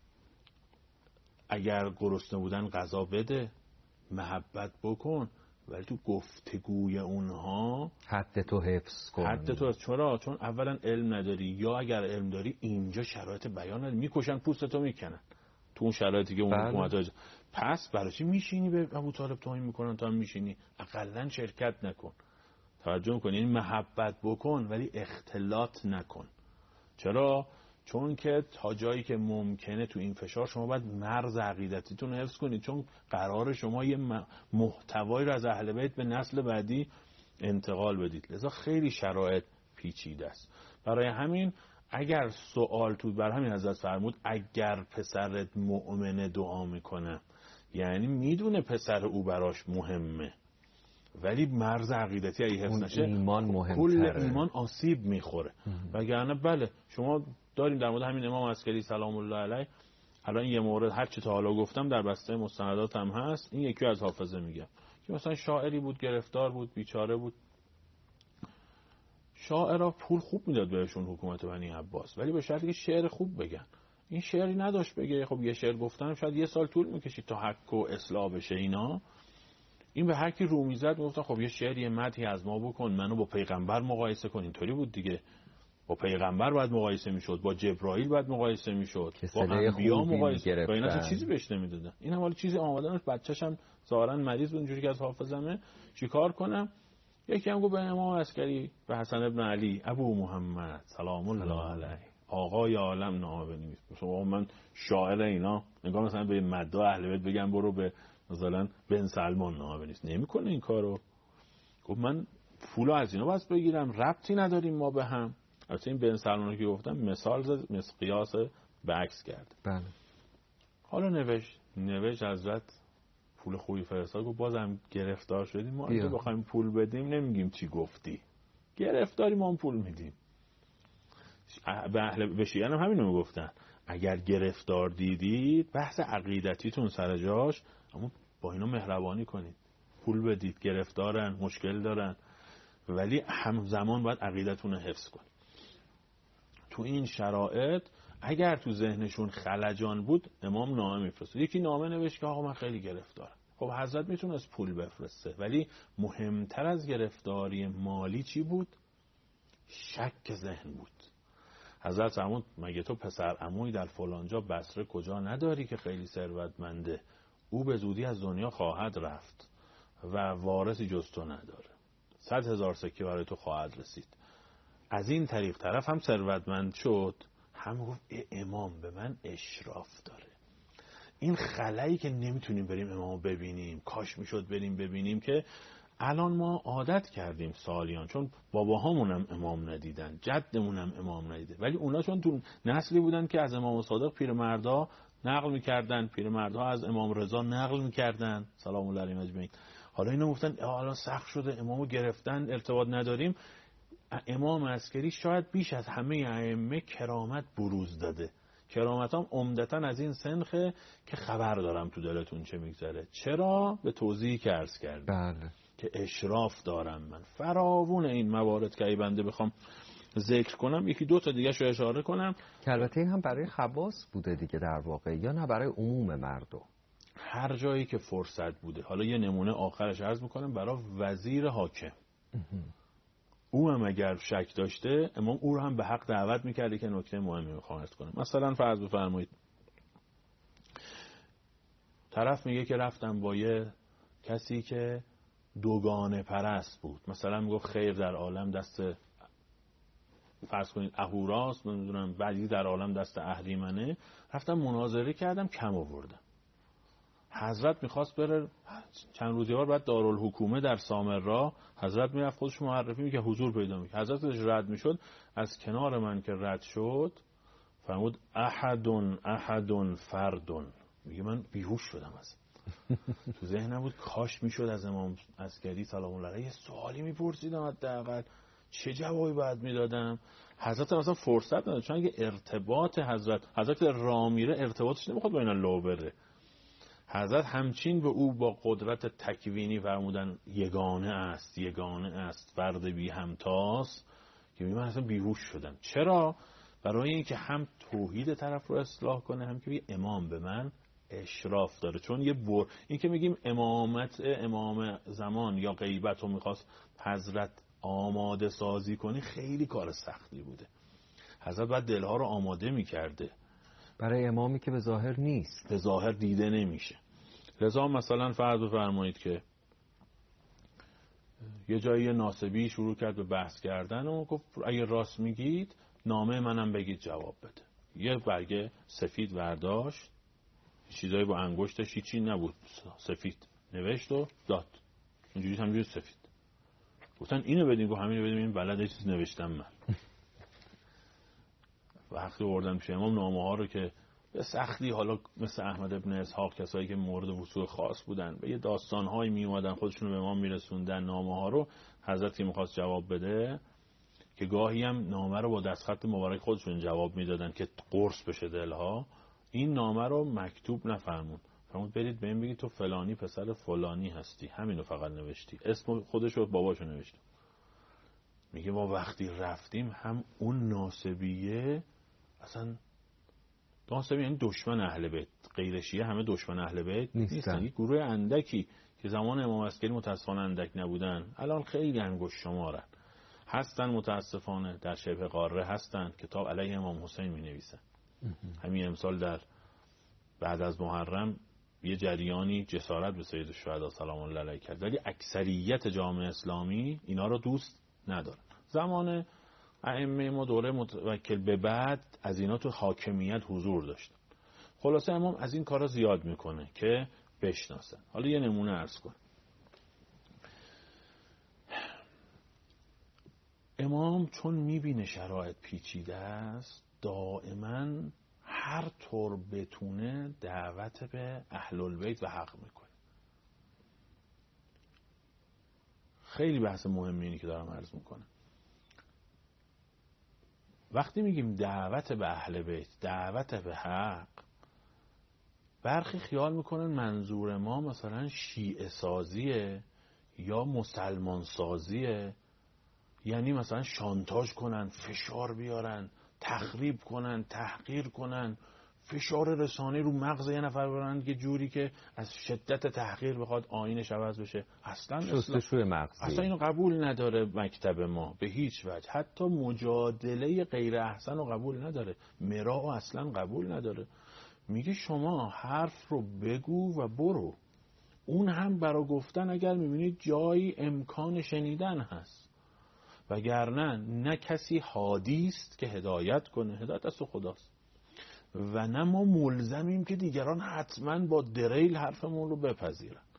اگر گرسنه بودن غذا بده، محبت بکن، ولی تو گفتگوی اونها حد تو حفظ کن. حد تو. چرا؟ چون اولا علم نداری، یا اگر علم داری اینجا شرایط بیان نداری، میکشن پوستتو میکنن تو اون شرایطی که اون حکومت. پس برای چی میشینی به ابوطالب توهین میکنن تا هم میشینی؟ اقلا شرکت نکن. توجه کن، یعنی محبت بکن ولی اختلاط نکن. چرا؟ چون که تا جایی که ممکنه تو این فشار شما باید مرز عقیدتیتون رو حفظ کنید، چون قرار شما یه محتوایی رو از اهل بیت به نسل بعدی انتقال بدید. لذا خیلی شرایط پیچیده است. برای همین اگر سوال تو، بر همین حضرت فرمود اگر پسرت مؤمنه دعا میکنه، یعنی میدونه پسر او براش مهمه، ولی مرز عقیدتی اگه حفظ نشه ایمان مهمتره، کل ایمان آسیب میخوره. وگرنه بله شما داریم در مورد همین امام عسکری سلام الله علیه، الان یه مورد هر چی تا حالا گفتم در بسته مستندات هم هست، این یکی از حافظه میگم که مثلا شاعری بود، گرفتار بود، بیچاره بود، شاعرها پول خوب میداد بهشون حکومت بنی عباس، ولی به شرطی که شعر خوب بگن. این شعری نداشت بگه، خب یه شعر گفتن شاید یه سال طول میکشید تا حق و اصلاح بشه اینا. این به هر کی رو میزد میگفتن خب یه شعری مدحی از ما بکن، منو با پیغمبر مقایسه کن. اینطوری بود دیگه، با پیغمبر باید مقایسه میشد، با جبرائیل باید مقایسه میشد، با انبیا مقایسه، با این اصلا چیزی بهش نمیدادن. این هم حالا چیزی آمدنش، بچه‌ش هم ظاهرا مریض بود اینجوری که از حافظمه، چیکار کنم؟ یکی هم گفت به امام عسکری، به حسن ابن علی، ابو محمد سلام الله علیه، آقای عالم نامه بنویس. مثلا من شاعر اینا، نگاه مثلا به مدعا اهل بیت بگم برو به مثلا بن سلمان نامه بنویس، نمیکنه این کارو. گفت من پولو از اینا بس بگیرم، ربطی نداریم ما به هم. البته این بن سلمان که گفتم مثال زد، قیاس به عکس کرد. بله. حالا نوشت حضرت پول خوبی فرستاد، گفت بازم گرفتار شدیم، ما اگه بخوایم پول بدیم نمیگیم چی گفتی، گرفتاری ما هم پول میدیم. به شیعه هم همینو میگفتن، اگر گرفتار دیدید بحث عقیدتیتون سر جاش، اما با اینا مهربانی کنید، پول بدید، گرفتارن، مشکل دارن، ولی همزمان باید عقیدتون رو حفظ کنید. تو این شرایط اگر تو ذهنشون خلجان بود، امام نامه میفرسته. یکی نامه نوشت که آقا من خیلی گرفتارم. خب حضرت میتونه از پول بفرسته، ولی مهمتر از گرفتاری مالی چی بود؟ شک ذهن بود. حضرت فرمود مگه تو پسر عمویی در فلانجا بصره کجا نداری که خیلی ثروتمنده، او به زودی از دنیا خواهد رفت و وارثی جز تو نداره، 100,000 سکه برای تو خواهد رسید. از این طریق طرف هم ثروتمند شد، هم گفت امام به من اشراف داره. این خلایی که نمیتونیم بریم امامو ببینیم، کاش میشد بریم ببینیم، که الان ما عادت کردیم سالیان، چون باباهامونم امام ندیدن، جدمونم امام ندیده، ولی اونا چون تو نسلی بودن که از امام صادق پیرمردا نقل میکردن، پیرمردها از امام رضا نقل میکردن سلام الله علیهم اجمعین. حالا اینا گفتن الان سخت شده، امامو گرفتن، ارتباط نداریم. امام عسکری شاید بیش از همه ائمه کرامت بروز داده. کرامتام عمدتاً از این سنخه که خبر دارم تو دلتون چه میگذره. چرا؟ به توضیحی که عرض کردم. بله. که اشراف دارم من. فراوون این موارد که ای بنده بخوام ذکر کنم، یکی دو تا دیگه شو اشاره کنم. که البته این هم برای خواص بوده دیگه در واقع، یا نه برای عموم مردم؟ هر جایی که فرصت بوده. حالا یه نمونه آخرش عرض میکنم برای وزیر حاکم. او هم اگر شک داشته امام او رو هم به حق دعوت میکرده که نکته مهمی میخوام عرض کنم. مثلا فرض بفرمایید طرف میگه که رفتم با یه کسی که دوگانه پرست بود، مثلا میگفت خیر در عالم دست فرض کنید اهوراست، نمیدونم بدی در عالم دست اهریمنه، رفتم مناظره کردم کم آوردم. حضرت میخواست بره چند روزی بار بعد دارالحکومه در سامرا، حضرت میرفت خودش معرفی میکرد، حضور پیدا میکرد. حضرتش رد میشد، از کنار من که رد شد فرمود احد فردون. میگه من بیهوش شدم. از تو ذهنم بود کاش میشد از امام عسکری سلام الله علیه یه سوالی میپرسیدم، حداقل چه جوابی باید میدادم. حضرت مثلا فرصت نداد، چون اگه ارتباط حضرت راه میره ارتباطش نمیخواد با اینا لو بره. حضرت همچین به او با قدرت تکوینی فرمودن یگانه است فرد بی همتاست، که من اصلا بیهوش شدم. چرا؟ برای اینکه هم توحید طرف رو اصلاح کنه، هم که امام به من اشراف داره. چون این که میگیم امام زمان یا غیبت رو میخواست حضرت آماده سازی کنی، خیلی کار سختی بوده. حضرت باید دلها رو آماده میکرده برای امامی که به ظاهر نیست، به ظاهر دیده نمیشه. لذا مثلا فرض بفرمایید که یه جایی ناصبی شروع کرد به بحث کردن و گفت اگه راست میگید نامه منم بگید جواب بده. یه برگه سفید برداشت، چیزایی با انگشتش هیچی نبود، سفید نوشت و داد. اینجوری همینجوری سفید. گفتن اینو بدین، گفت همینو بدین. این بلده چیز نوشتم من. وقتی آوردن پیش امام نامه ها رو که به سختی، حالا مثل احمد ابن اسحاق کسایی که مورد وثوق خاص بودن به یه داستان هایی می اومدن خودشون به امام میرسوندن، نامه ها رو حضرت که میخواست جواب بده، که گاهی هم نامه رو با دستخط مبارک خودشون جواب میدادن که قرص بشه دلها، این نامه رو مکتوب نفرمون، فرمود برید به این بگید تو فلانی پسر فلانی هستی، همینو فقط نوشتی، اسم خودش و باباشو نوشت. میگه ما وقتی رفتیم هم اون ناصبیه، اصلا ناصبی یعنی دشمن اهل بیت، غیر شیعه همه دشمن اهل بیت نیستن. یک گروه اندکی که زمان امام عسکری متاسفانه اندک نبودن، الان خیلی انگشت شمارن هستن، متاسفانه در شبه قاره هستن، کتاب علیه امام حسین می نویسن. همین امسال در بعد از محرم یه جریانی جسارت به سید الشهدا سلام الله علیه کرد، ولی اکثریت جامعه اسلامی اینا رو دوست ندارن. زمان ائمه ما دوره متوکل به بعد از اینا تو حاکمیت حضور داشتن. خلاصه امام از این کارا زیاد میکنه که بشناسن. حالا یه نمونه عرض کن. امام چون میبینه شرایط پیچیده است، دائما هر طور بتونه دعوت به اهل البیت و حق میکنه. خیلی بحث مهمی اینی که دارم عرض میکنم. وقتی میگیم دعوت به اهل بیت، دعوت به حق، برخی خیال میکنن منظور ما مثلا شیعه سازیه یا مسلمان سازیه، یعنی مثلا شانتاژ کنن، فشار بیارن، تخریب کنن، تحقیر کنن، فشار رسانه‌ای رو مغز یه نفر برن که جوری که از شدت تحقیر بخواد آیینش عوض بشه. اصلا شستشوی مغزی اصلا اینو قبول نداره مکتب ما به هیچ وجه. حتی مجادله غیر احسن رو قبول نداره، مراء اصلا قبول نداره. میگه شما حرف رو بگو و برو. اون هم برای گفتن اگر میبینید جایی امکان شنیدن هست، وگرنه نه کسی هادی است که هدایت کنه، هدایت دست خداست، و نه ما ملزمیم که دیگران حتما با دریل حرفمون رو بپذیرن.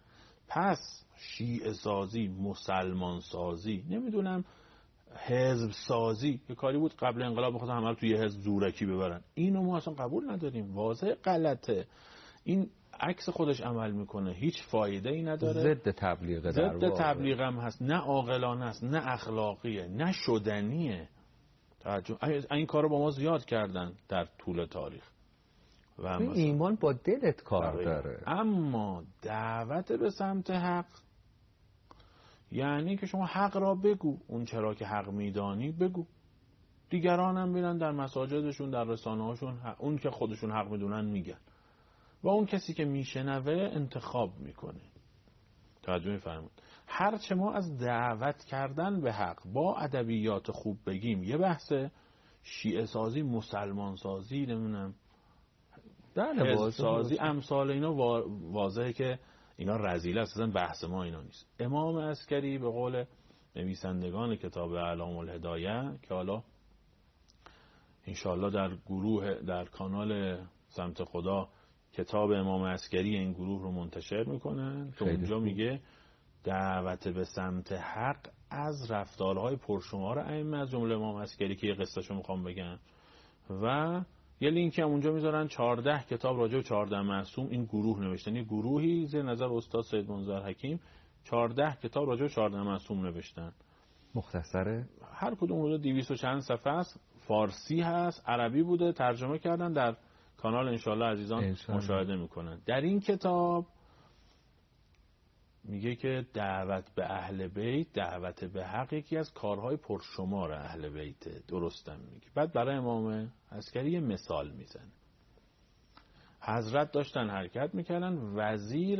پس شیعه سازی، مسلمان سازی، نمیدونم حزب سازی، یه کاری بود قبل انقلاب بخواستن همه رو توی یه حزب زورکی ببرن. اینو ما اصلا قبول نداریم، واضح غلطه. این عکس خودش عمل میکنه، هیچ فایده ای نداره، ضد تبلیغ، در ضد تبلیغ هم هست، نه عاقلانه است، نه اخلاقیه، نه شدنیه. این کارو با ما زیاد کردن در طول تاریخ. و ایمان با دلت کار داره. اما دعوت به سمت حق یعنی که شما حق را بگو، اون چرا که حق میدانی بگو، دیگران هم میرن در مساجدشون، در رسانه هاشون اون که خودشون حق میدونن میگن و اون کسی که میشنوه انتخاب میکنه. توجه میفرمایید. هرچه ما از دعوت کردن به حق با ادبیات خوب بگیم، یه بحثه، شیعه سازی، مسلمان سازی، نمیدونم حزب سازی، امثال اینا واضحه که اینا رذیله، اصلا بحث ما اینا نیست. امام عسکری به قول نویسندگان کتاب اعلام الهدایه که حالا انشاءالله در گروه در کانال سمت خدا کتاب امام عسکری این گروه رو منتشر میکنن که اونجا میگه دعوت به سمت حق از رفتارهای پرشمار ائمه از جمله امام عسکری که یه قصهشو میخوام بگم و یه لینک هم اونجا میذارن 14 کتاب راجع به 14 معصوم این گروه نوشتن. یه گروهی زیر نظر استاد سید منظر حکیم 14 کتاب راجع به 14 معصوم نوشتن. مختصره؟ هر کدوم حدود 200 و چند صفحه است، فارسی هست، عربی بوده، ترجمه کردن، در کانال انشالله عزیزان مشاهده میکنن. در این کتاب میگه که دعوت به اهل بیت، دعوت به حق یکی از کارهای پرشمار اهل بیت، درستم میگه. بعد برای امام عسکری یه مثال میزنه. حضرت داشتن حرکت میکردن، وزیر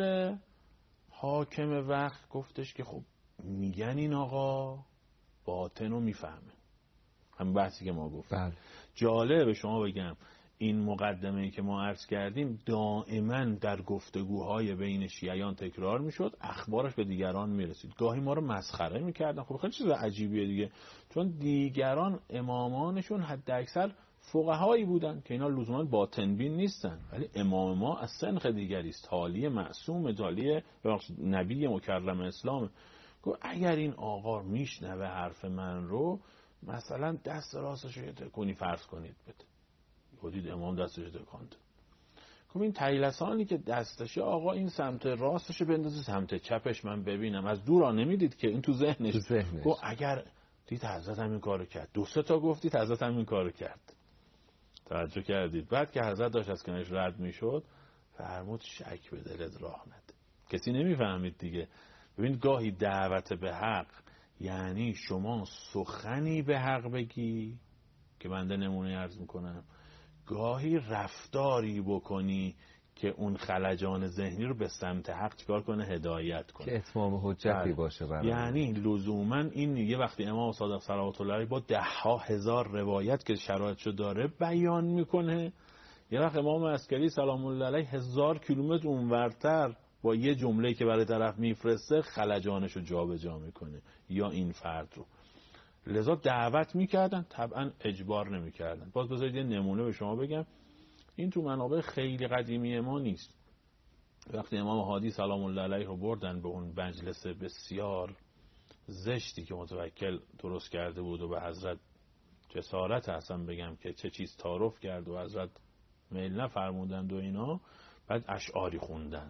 حاکم وقت گفتش که خب میگن این آقا باطن رو میفهمه، هم بحثی که ما گفتیم. بله. جالبه به شما بگم این مقدمه‌ای که ما عرض کردیم دائما در گفتگوهای بین شیعیان تکرار میشد، اخبارش به دیگران میرسید، گاهی ما رو مسخره میکردن. خب خیلی چیز عجیبیه دیگه، چون دیگران امامانشون حد اکثر فقهایی بودن که اینا لزوما باطنبین نیستن، ولی امام ما از سنخ دیگری است، تالی معصوم، تالی نبی مکرم اسلام. گفت اگر این آقا میشنوه حرف من رو، مثلا دست راستش رو تکونی فرض کنید بده، خودید امام دستش تکاند. خب این طیلسانی که دستشه، آقا این سمت راستش بندازه سمت چپش من ببینم، از دور نمیدید که این تو ذهنش. گفت اگر دید حضرت هم این کارو کرد، 2-3 تا گفتید حضرت هم این کارو کرد. توجه کردید؟ بعد که حضرت داشت از کنارش رد میشد فرمود شک به دلت راه نده. کسی نمیفهمید دیگه. ببینید گاهی دعوت به حق یعنی شما سخنی به حق بگی که بنده نمونه عرض میکنم، گاهی رفتاری بکنی که اون خلجان ذهنی رو به سمت حق چیکار کنه، هدایت کنه، که اتمام حجتی باشه برای. یعنی لزوما این یه وقتی امام صادق صلوات الله علیه با 10,000 روایت که شرایطشو داره بیان میکنه، یه وقت امام عسکری سلام الله علیه 1000 کیلومتر اونورتر با یه جمله‌ای که برای طرف میفرسته خلجانشو جابجا میکنه یا این فرد رو. لذا دعوت میکردن، طبعا اجبار نمیکردن. باز بذارید یه نمونه به شما بگم، این تو منابع خیلی قدیمی ما نیست. وقتی امام هادی سلام الله علیه رو بردن به اون مجلس بسیار زشتی که متوکل درست کرده بود و به حضرت جسارت هستم بگم که چه چیز تعارف کرد و حضرت میل نفرمودند و اینا، بعد اشعاری خوندن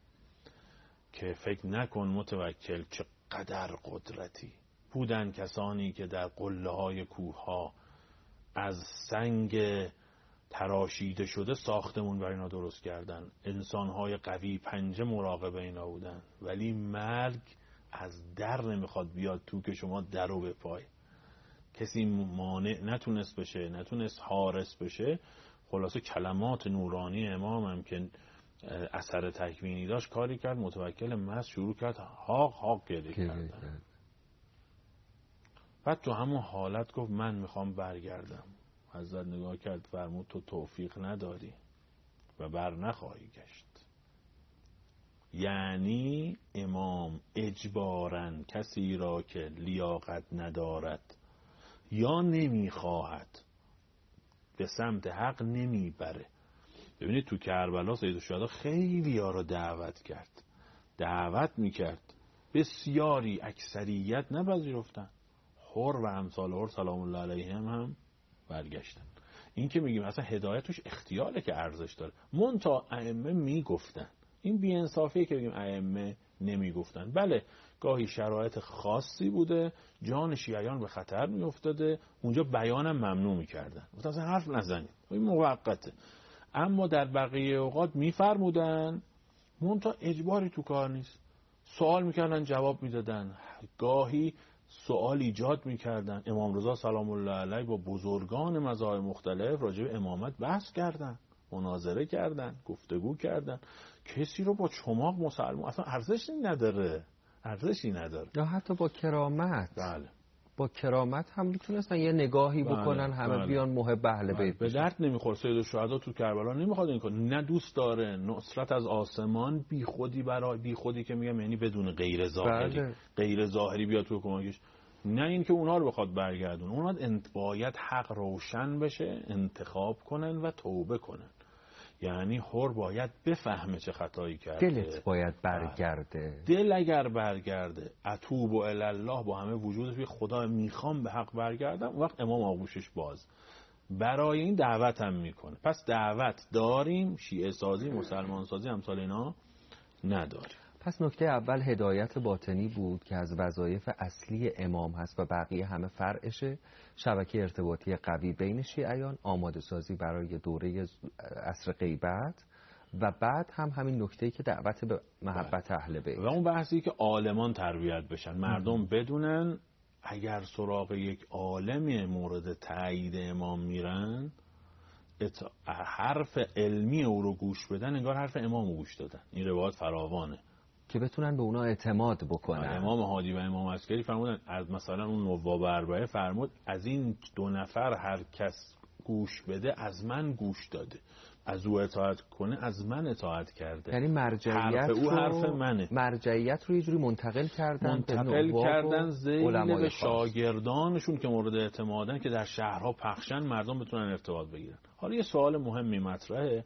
که فکر نکن متوکل چقدر قدرتی. بودن کسانی که در قله های کوه ها از سنگ تراشیده شده ساختمون برای اینا درست کردن، انسان های قوی پنجه مراقب اینا بودن، ولی مرگ از در نمیخواد بیاد تو که شما در رو بپای. کسی مانع نتونست بشه، نتونست حارس بشه. خلاصه کلمات نورانی امامم که اثر تکوینی داشت کاری کرد، متوکل مست شروع کرد هاق گریه کردن. بعد تو همون حالت گفت من میخوام برگردم. حضرت نگاه کرد فرمود تو توفیق نداری و بر نخواهی گشت. یعنی امام اجباراً کسی را که لیاقت ندارد یا نمیخواهد به سمت حق نمیبره. ببینید تو کربلا سید الشهدا خیلی ها را دعوت کرد. دعوت میکرد، بسیاری اکثریت نپذیرفتن. حر و امثال حر سلام الله علیهم هم برگشتن. این که میگیم اصلا هدایت توش اختیاره که ارزش داره. منتها ائمه میگفتن، این بی‌انصافیه که بگیم ائمه نمیگفتن. بله گاهی شرایط خاصی بوده، جان شیعیان به خطر میافتاده، اونجا بیانم ممنوع میکردن، اصلا حرف نزنید، این موقته. اما در بقیه اوقات میفرمودن، منتها اجباری تو کار نیست. سوال میکردن جواب میدادن، گاهی سوال ایجاد میکردن. امام رضا سلام الله علیه با بزرگان مذاهب مختلف راجع به امامت بحث کردن، مناظره کردن، گفتگو کردن. کسی رو با چماق مسلمان اصلا ارزشی نداره. یا حتی با کرامت. بله. با کرامت هم میتونستن یه نگاهی بکنن، همه بیان محب اهل بیت به درد نمیخور. سید الشهدا تو کربلا نمیخواد این کنه، نه دوست داره نصرت از آسمان بی خودی که میگم یعنی بدون غیر ظاهری. بله. غیر ظاهری بیاد تو کمکش، نه این که اونها رو بخواد برگردون. اونها باید حق روشن بشه، انتخاب کنن و توبه کنن. یعنی حر باید بفهمه چه خطایی کرده. دلت باید برگرده. دل اگر برگرده، اتوب الی الله با همه وجودش، به خدا میخوام به حق برگردم، اون وقت امام آغوشش باز. برای این دعوت هم میکنه. پس دعوت داریم، شیعه سازی، مسلمان سازی امثال اینا نداریم. پس نکته اول هدایت باطنی بود که از وظایف اصلی امام هست و بقیه همه فرعشه. شبکه ارتباطی قوی بین شیعیان، آماده سازی برای دوره عصر غیبت و بعد هم همین نکته‌ای که دعوت به محبت اهل بیت و اون بحثی که عالمان تربیت بشن، مردم بدونن اگر سراغ یک عالم مورد تایید امام میرن، حرف علمی او رو گوش بدن انگار حرف امام رو گوش دادن. این روایت فراوانه که بتونن به اونا اعتماد بکنن. امام هادی و امام عسکری فرمودن، از مثلا اون نواب اربعه فرمود از این دو نفر هر کس گوش بده از من گوش داده، از او اطاعت کنه از من اطاعت کرده. یعنی حرف او حرف منه. مرجعیت رو یه جوری منتقل کردن ذیل به شاگردانشون که مورد اعتمادن، که در شهرها پخشن، مردم بتونن ارتباط بگیرن. حالا یه سوال مهمی مطرحه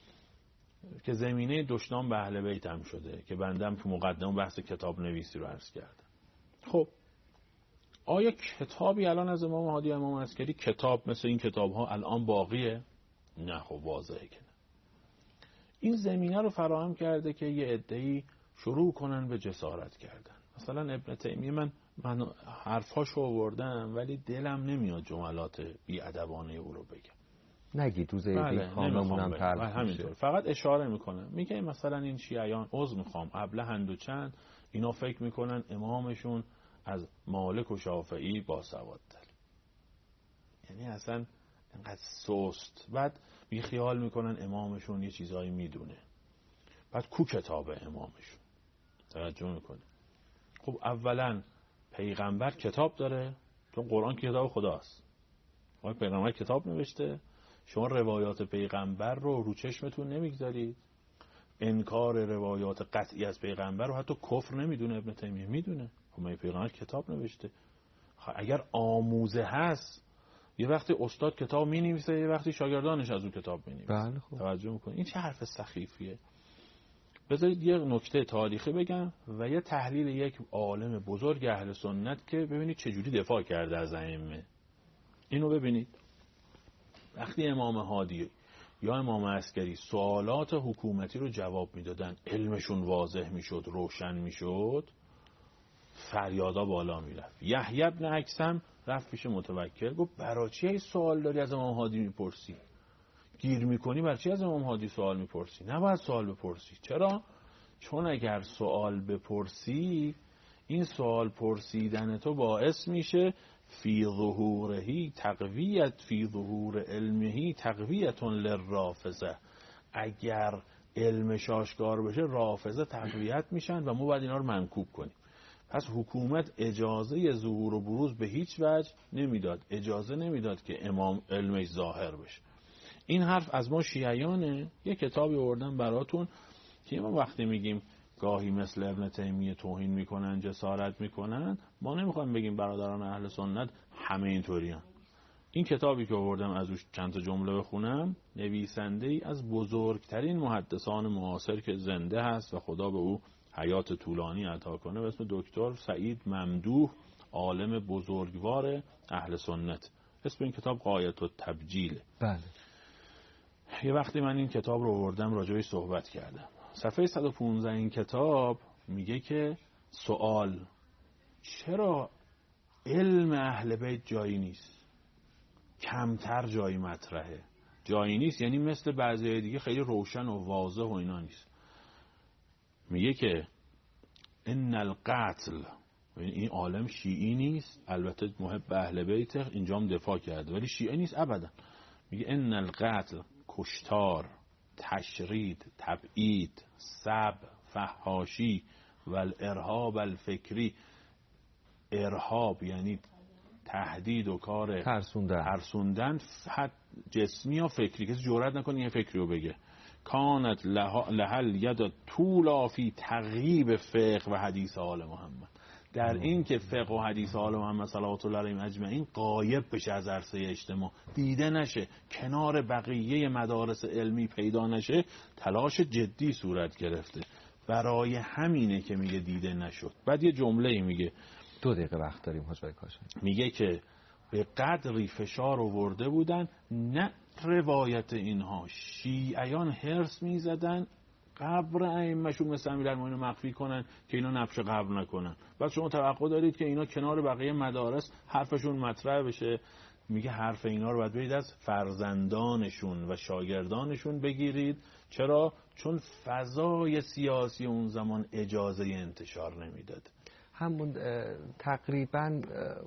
که زمینه دشنام به اهل بیت هم شده که بندم تو مقدمه بحث کتاب نویسی رو عرض کردم. خب آیا کتابی الان از امام هادی و امام عسکری، کتاب مثل این کتاب ها الان باقیه؟ نه خب واضحه که نه. این زمینه رو فراهم کرده که یه عده‌ای شروع کنن به جسارت کردن. مثلا ابن تیمیه، من حرفاشو آوردم ولی دلم نمیاد جملات بی‌ادبانه او رو بگم. نگید روز عیدی کاممونم تلخ همینطور، فقط اشاره میکنم. میگه مثلا این شیعیان، عذر میخوام، ابلهند و چند، اینا فکر میکنن امامشون از مالک و شافعی باسوادتر، یعنی اصلا اینقدر سست. بعد بی خیال میکنن امامشون یه چیزایی میدونه. بعد کو کتاب امامشون؟ توجه میکنه. خب اولا پیغمبر کتاب داره، چون قرآن کتاب خداست. پیغمبر کتاب نوشته، شما روایات پیغمبر رو چشمتون نمیگذارید. انکار روایات قطعی از پیغمبر رو حتی کفر نمیدونه ابن تیمیه، میدونه. خب پیغمبر کتاب نوشته. اگر آموزه هست، یه وقتی استاد کتاب مینویسه، یه وقتی شاگردانش از اون کتاب مینویسه. بله خب. توجه میکنید این چه حرف سخیفیه. بذارید یه نکته تاریخی بگم و یه تحلیل یک عالم بزرگ اهل سنت که ببینید چجوری دفاع کرده از ائمه. اینو ببینید. وقتی امام هادی یا امام عسکری سوالات حکومتی رو جواب میدادن، علمشون واضح میشد، روشن میشد، فریادا بالا میرفت. یحیی بن اکثم رفت پیش متوکل، گفت برای چی این سوال داری از امام هادی میپرسی؟ گیر میکنی برای چی از امام هادی سوال میپرسی؟ نباید سوال بپرسی. چرا؟ چون اگر سوال بپرسی، این سوال پرسیدن تو باعث میشه فی ظهورهی تقویت، فی ظهور علمهی تقویتون للرافضه. اگر علمش آشکار بشه، رافضه تقویت میشن و ما باید اینا رو منکوب کنیم. پس حکومت اجازه ظهور و بروز به هیچ وجه نمیداد، اجازه نمیداد که امام علمش ظاهر بشه. این حرف از ما شیعیانه. یه کتابی آوردم براتون که ما وقتی میگیم گاهی مثل ابن تیمیه توهین میکنن، جسارت میکنن، ما نمیخوایم بگیم برادران اهل سنت همه اینطورین. این کتابی که آوردم از روش چند تا جمله بخونم، نویسنده ای از بزرگترین محدثان معاصر که زنده هست و خدا به او حیات طولانی عطا کنه، به اسم دکتر سعید ممدوح، عالم بزرگوار اهل سنت. اسم این کتاب غایت التبجیل. بله. یه وقتی من این کتاب رو آوردم راجعش صحبت کردم. صفحه 115 این کتاب میگه که سوال: چرا علم اهل بیت جایی نیست؟ کمتر جایی مطرحه. جایی نیست یعنی مثل بعضی دیگه خیلی روشن و واضح و اینا نیست. میگه که ان القتل، این عالم شیعی نیست، البته محب اهل بیت، اینجام دفاع کرده، ولی شیعی نیست ابدا. میگه ان القتل، کشتار، تشرید، تبعید، سب، فحاشی و الارهاب الفکری. ارهاب یعنی تهدید و کار ترسوندن جسمی یا فکری، کسی جرئت نکنه یه فکری رو بگه. کانت لحل ید طولا فی تغییب فقه و حدیث آل محمد، در این که فقه و حدیث آل محمد صلوات الله علیهم اجمعین غایب بشه از عرصه اجتماع، دیده نشه، کنار بقیه مدارس علمی پیدا نشه، تلاش جدی صورت گرفته. برای همینه که میگه دیده نشد. بعد یه جمله میگه، 2 دقیقه وقت داریم حاج آقای کاشانی، میگه که به قدری فشار آورده بودن، نه روایت اینها، شیعیان هرس میزدن قبر ائمه‌شون مثل امیرالمومنین مخفی کنن که اینا نبش قبر نکنن. بعد شما توقع دارید که اینا کنار بقیه مدارس حرفشون مطرح بشه. میگه حرف اینا رو باید برید از فرزندانشون و شاگردانشون بگیرید. چرا؟ چون فضای سیاسی اون زمان اجازه انتشار نمیداد. همون تقریبا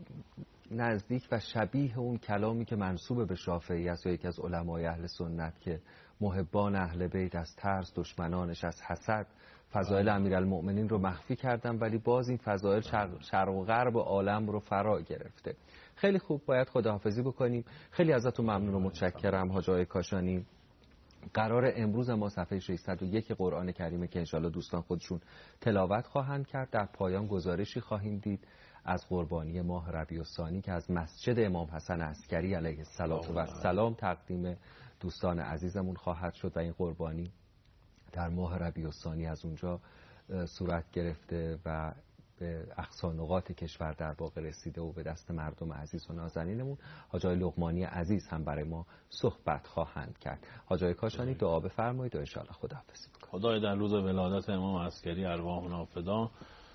نزدیک و شبیه اون کلامی که منسوب به شافعی است یا یکی از علمای اهل سنت که محبان اهل بیت از ترس، دشمنانش از حسد، فضایل امیرالمؤمنین رو مخفی کردن، ولی باز این فضایل شرق و غرب عالم رو فرا گرفته. خیلی خوب، باید خداحافظی بکنیم. خیلی ازتون ممنون و متشکرم حاج آقای کاشانی. قرار امروز ما صفحه 601 قرآن کریمه که انشالله دوستان خودشون تلاوت خواهند کرد. در پایان گزارشی خواهیم دید از قربانی ماه ربیع الثانی که از مسجد امام حسن عسکری علیه السلام تقدیم دوستان عزیزمون خواهد شد و این قربانی در ماه ربیع الثانی از اونجا صورت گرفته و به اقصا نقاط کشور در واقع رسیده و به دست مردم عزیز و نازنینمون. حاج آقای لقمانی عزیز هم برای ما صحبت خواهند کرد. حاج آقای کاشانی دعا بفرمایید و ان شاء الله خداحافظی بکنید. خدای در روز ولادت امام عسکری ارواحنا فدا،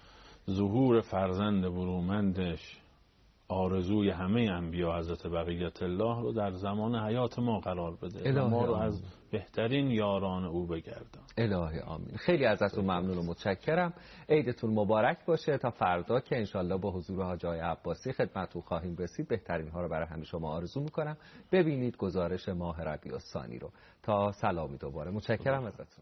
ظهور فرزند برومندش، آرزوی همه انبیا حضرت بقیت الله رو در زمان حیات ما قرار بده و ما رو از بهترین یاران او بگردان. الهی آمین. خیلی ازتون ممنون و متشکرم. عیدتون مبارک باشه. تا فردا که انشالله با حضور حاج آقای عباسی خدمتتون خواهیم رسید. بهترین ها رو برای همه شما آرزو میکنم. ببینید گزارش ماه ربیع الثانی رو. تا سلامی دوباره. متشکرم ازتون.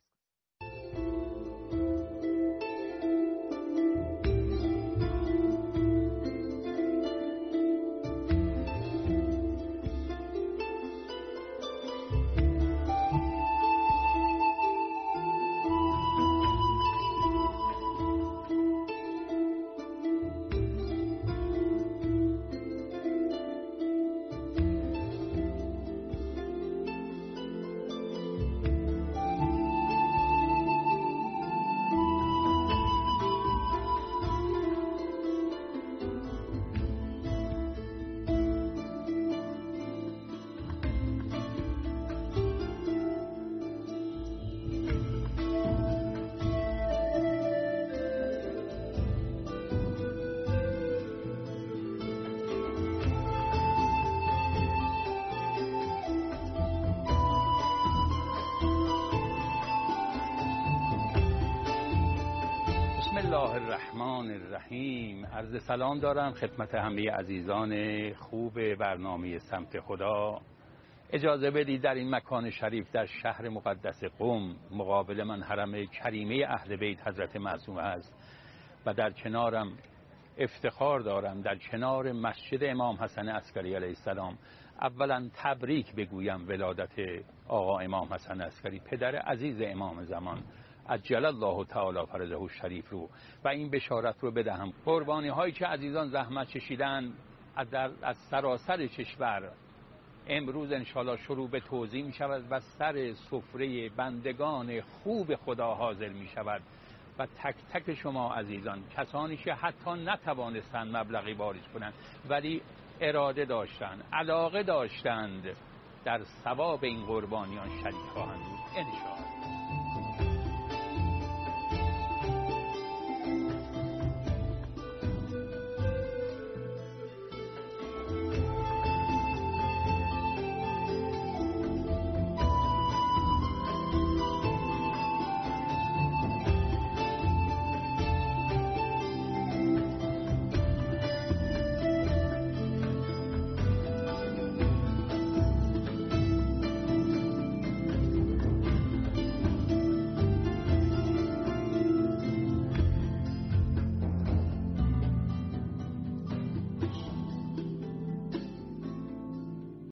بسم الله الرحمن الرحیم. عرض سلام دارم خدمت همه عزیزان خوب برنامه سمت خدا. اجازه بدید در این مکان شریف در شهر مقدس قم مقابل من حرم کریمه اهل بیت حضرت معصومه است و در کنارم افتخار دارم در کنار مسجد امام حسن عسکری علیه السلام اولا تبریک بگویم ولادت آقا امام حسن عسکری پدر عزیز امام زمان عجل الله تعالی فرجه الشریف رو و این بشارت رو بدهم قربانی هایی که عزیزان زحمت کشیدن از سراسر کشور امروز انشالله شروع به توزیع می شود و سر سفره بندگان خوب خدا حاضر می شود و تک تک شما عزیزان، کسانی که حتی نتوانستند مبلغی واریز کنند ولی اراده داشتند، علاقه داشتند، در ثواب این قربانیان شریک خواهند بود انشاءالله.